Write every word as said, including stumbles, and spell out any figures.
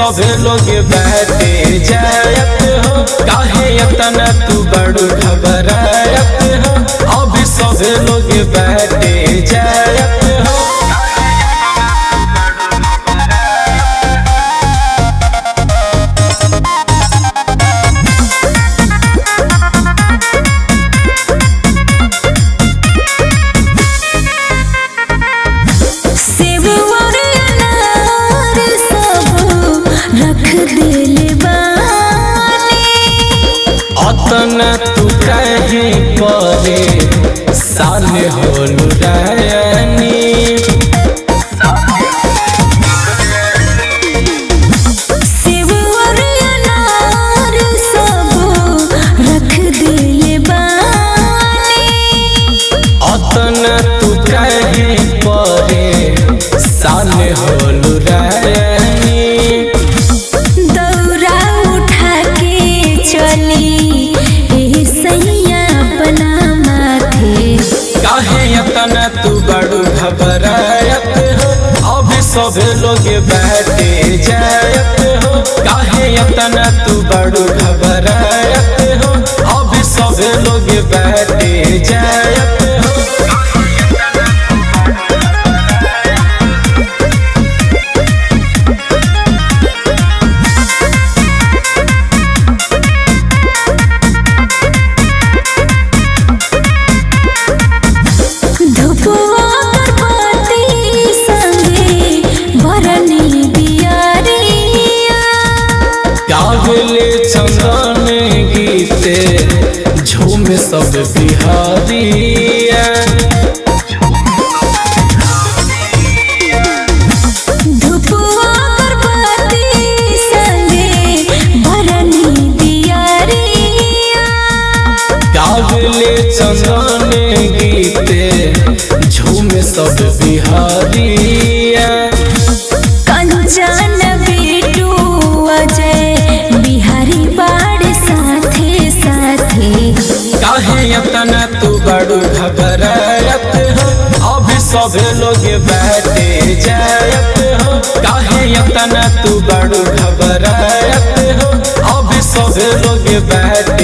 सभे लोग बैठे जायत हो, काहे इतना तू बड़ू घबरायत हो। अभी सभे लोग बैठे जायत हो। अतना तू कहे परे साल होलू रानी, सेब और अनार सब रख दिल बानी। अतना तू कहे परे साल होलू रानी। दौरा उठा के चली इतना तू बड़ू घबरायत हो, अभी सभे लोग बैठे जायत हो। काहे इतना तू बड़ू घबरायत हो, अभी सभे लोग बैठे जायत हो। गावले चंदन गीते झूम सब बिहारिया। गावले चंदन गीते झूम सब बिहारिया। कंचन बेटू अजय बिहारी बाड़ साथे साथे। काहे इतना तू बड़ू घबरायत हो, अभी सभे लोग बैठे जायत हो। काहे इतना तू बड़ू घबरायत हो, अभी सभे लोग बैठे